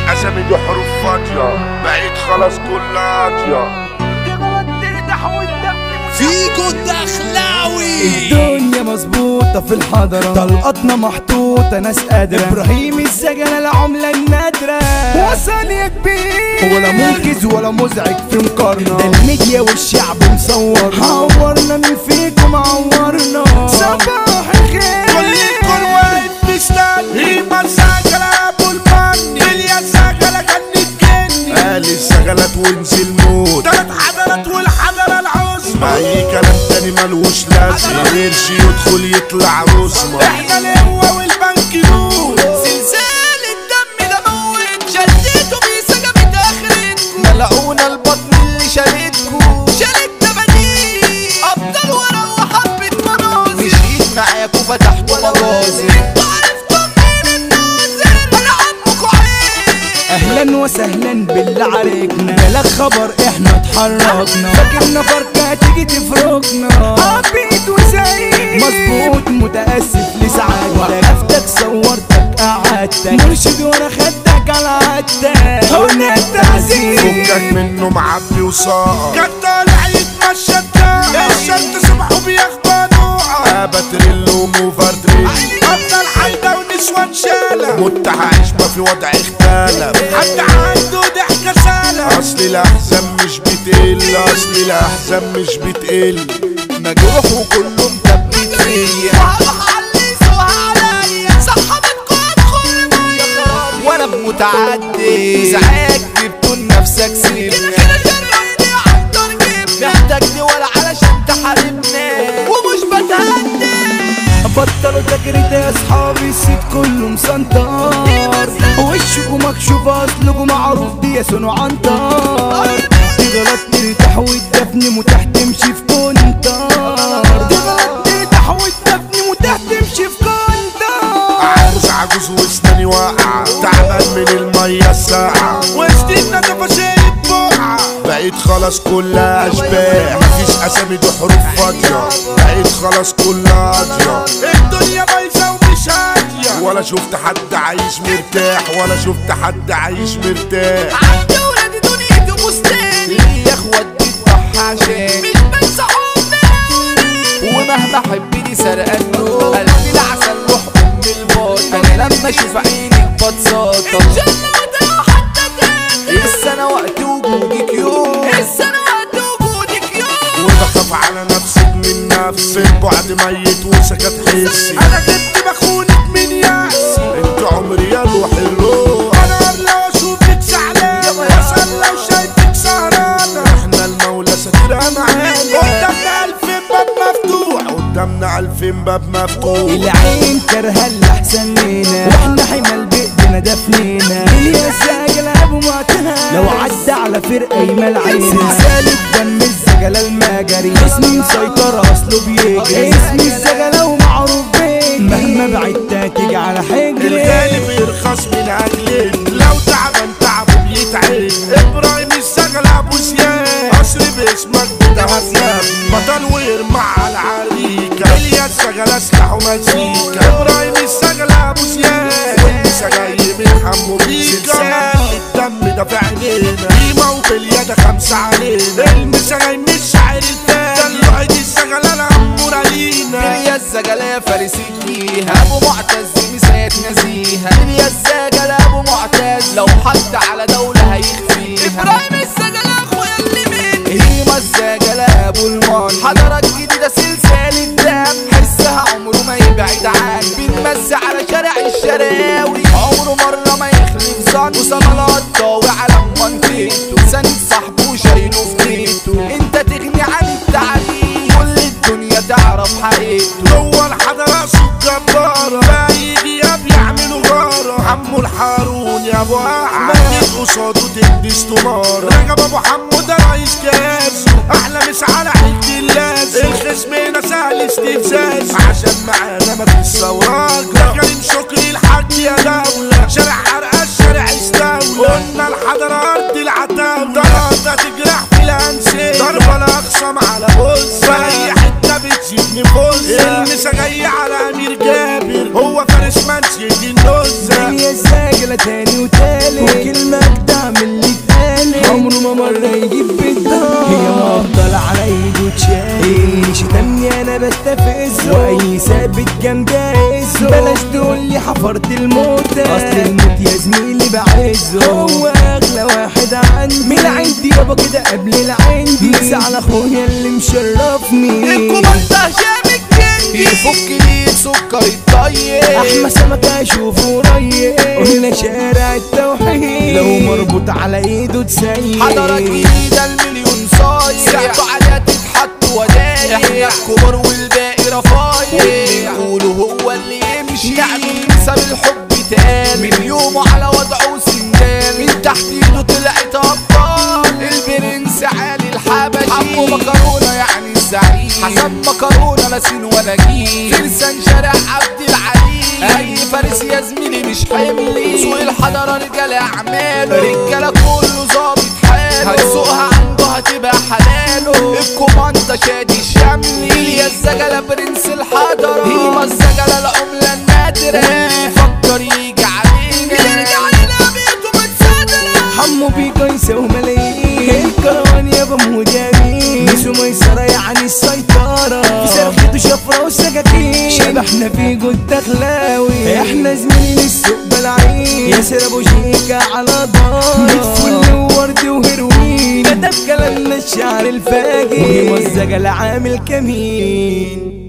اسامي دي حروف فاضية، بقيت خلاص كلها قاضية. فيكو الدخلاوي الدنيا مظبوطة في الحضرة، طلقاتنا محطوطة ناس قادرة. ابراهيم السجنة العملة النادرة، وصل يا كبير ولا منقذ ولا مزعج في مقارنة. ده الميديا والشعب مصورنا، عورنا من فيكم عورنا. صباح الخير كل الكون واقف مستني، ما السجلة ابو المني دنيا السجلة كانت جني. قال السجلات ونزل موت، تلات حضرات والحضرة العظمى. اي كلام تاني ملوش لازمة، قرش يدخل يطلع رسمة. احنا القوة والبنك نور، زلزال الدم ده موت، شديته بسجمة اخرتكم. ملعونا البطن اللي شالتكم، شالت تباديل ابطال ورا وحبة مناظر. مشيت معاكوا فتحتوا مجازر، انتوا عرفتوا منين الناظر؟ انا عمكوا عين. اهلا وسهلا بالله عليكنا، جالك خبر احنا اتحركنا. فاكرنا فرقة تيجي تفرقنا، عبيد وزعيم مظبوط. متأسف لسعادتك، وقفتك صورتك قعدتك، مرشد وانا خدتك على عادتك. هنا التعزيز فكك منه معبي وصاقة، كان طالع يتمشى الداقة. الشمس صبحه بياخدوا نوعة، باتريل وموفردريل افضل حيدة ونسوان شالة. مت عايش ما في وضع اختلف، حد عنده ضحكة سالة. اصل الاحزان مش بتقل، اصل الاحزان مش بتقل. مجروح وكله مثبت فيا، وهحلسوا عليا. صحبتكوا ادخل مية، وانا بمتعدي ازعاج جبتوا لنفسك سيبنا. محتاجني ولا علشان تحاربنا، ومش بتهدي. بطلوا تجريد يا اصحابي، السيد كله مسنطر. وشكوا مكشوف اصلكوا معروف دي يا سنو عنتر. تغلط ترتاح وتدفني متاح تمشي في كونتر. تغلط ترتاح وتدفني متاح تمشي في كونتر. عجوز عجوز واسناني واقعة، تعبان من المية الساقعة، وسطنا تفاشيب بقعة. بقيت خلاص كلها اشباح، مفيش اسامي دي حروف فاضية. بقيت خلاص كلها قاضية، الدنيا بايظة ومش هادية. ولا شفت حد عايش مرتاح، ولا شفت حد عايش مرتاح. عندي ولادي دنيتي مستاني، يا اخوات بتضحى عشان مش بنسى حبنا. ومهما حبني سرقانه قلبي العسل روح ام الباطل. انا لما اشوف عينك بتساطل، الجنة وده حتى تاني. السنة وقت وجودك يوم، السنة وقت وجودك يوم. وبخاف على نفسك من نفسي، البعد ميت وسكت حسي. انا كنت بخونك من يأسي، انت عمري يا روح الروح. انا لو اشوفك زعلانة، واسأل لو شايفك سهرانة. احنا المولى ساترها معانا، قدامنا 2000 باب مفتوح، قدامنا 2000 باب مفتوح. العين كرهة اللي احسن لينا، واحنا حمل بايدينا دفنينا. يا ساجل ابو معتها، لو عدى على فرقه يمال عينا. سلسال الدم الزجله المجري، اسمي مسيطر اصله بيجري. اسمي الزجله ومعروف بيه، مهما بعدت تيجي على حجري. الغالي بيرخص من اجلك، لو تعبان تعبه بيتعب. ابراهيم الزجله ابو زياد، قصر باسمك بتهزم. بطل ويرمع على العريكه، الياس الزجله سلاح ومزيكا. ابراهيم الزجله ابو زياد، والنسا جاي من حمو بيكا. سلسال الدم ده في عينينا، قيمه وباليد 5 علينا. المسا جاي من الشاعر التاني، دلوعي دي الزجله الاموره لينا. يا الزجلة يا فارس فيها، ابو معتز مسات نزيها. يا الزجلة ابو معتز، لو حد على دولة هيخفيها. ابراهيم الزجلة اخويا اللي مني، هيما الزجلة ابو المان. حضارات جديدة سلسال الدم، حسها عمره ما يبعد عنه. بنمسي على شارع الشراوي، عمره مرة ما يخلف ظن. وصلالات ضاوي على منطقته، سند صاحبه وشايله في بيته. انت تغني عن التعريف، كل الدنيا تعرف حقيقته. جوه الحضارة صوت جبارة، باقي غياب يعملوا غارة. عمو الحارون يا ابو احمد، جيت قصاده تدي استمارة. رجب ابو حمو ده رئيس كاس، احلى مس على عيلة اللاس. الخصم هنا سهل استفزاز، عشان معانا مفيش ثورات. ده كريم شكري الحاج يا دولة، شارع حرقة الشارع استولى. قلنا الحضارة ارض العتاولة، ضربة تجرح في الانسية، ضربة لاخصم على بص. في اي حتة بتزيد نفوسها، المسا جاي على امير جابر، هو فارس منسي دي النزة. يا الزاجلة تاني وتالت، بستفزه واي ثابت جنبي اهزه. بلاش تقولي حفرت الموت، اصل الموت يا زميلي بعزه. هو اغلى واحد عندي من عندي يابا كده قبل العندي. مسا على اخويا اللي مشرفني الكوماندا هشام الجندي يفك لي سكر الطيب. احمى سمكة اشوفه قريب قلنا شارع التوحيد. لو مربوط على ايده تسيب حضرة جديدة المليون صايع. ساعته عليها تتحط ودايع. احنا الكبار والباقي رفايع. واللي نقوله هو اللي يمشي. يعني بسبب الحب تقال من يومه على وضعه سندال. من تحت ايده طلعت ابطال. البرنس علي الحبشي. حمو مكرونة يعني الزعيم. حسن مكرونة لا سين ولا جيم. فرسان شارع عبد العليم. اي فارس يا زميلي مش حملي. سوق الحضرة رجالة اعماله. رجالة كله ظابط حاله. هتسوقها عنده هتبقى حلاله. الكوماندا شادي الشملي. يا الزجلة برنس الحضرة. هي الزجلة العملة النادرة. واللي يفكر يجي علينا يرجع علينا بيته متصدرة. حمو بيكا يساوي ملايين. الكروان يابا مجانين. ميسو ميسرة يعني السيطرة. في سرخته شفرة وسكاكين. شبحنا في جود دخلاوي. احنا زميلين السوق بلعين. ياسر ابو شيكا على دار. مدفل وورد وهيروين. كتب كلامنا الشعر الفاجر. ومزج العامل كمين.